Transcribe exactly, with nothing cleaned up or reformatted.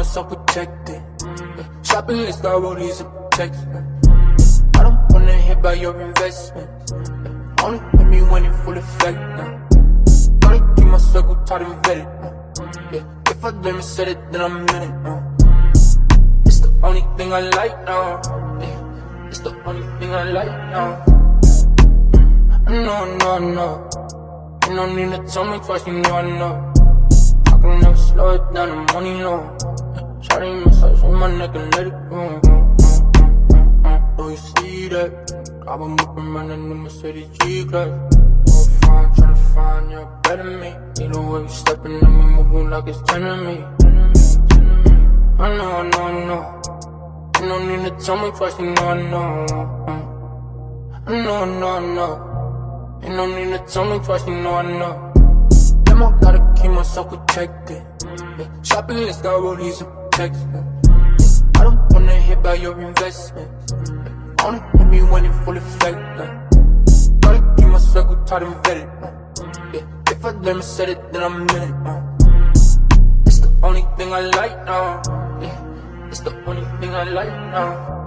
myself protected. Yeah. Shopping list got roadies and protection. I don't wanna hit by your investments. Yeah. Only hit me when in full effect now. Gotta keep my circle tight and vetted now. Yeah. If I let me set it, then I'm in it now. It's the only thing I like now. Yeah. It's the only thing I like now. No, no, no. You don't need to tell me twice, you know I know. I can never slow it down, the money low. Shawty massage on my neck and let it go. Do you see that? I've been whipping around in the Mercedes G-Class. Oh, fine, tryna find you better than me. Either way you stepping on me, moving like it's turning me. I know, I know, I know. You don't need to tell me twice, you know I know. I know, I know, I know. You don't need to tell me twice, you know I know. Damn, I gotta keep myself protected. Yeah. Shopping list got roadies and protection. Yeah. I don't wanna hit by your investments. Yeah. Only hit me when in full effect. Yeah. Gotta keep my circle tight and vetted. Yeah. Yeah. If I let me set it, then I'm in it. Yeah. It's the only thing I like now. Yeah. It's the only thing I like now.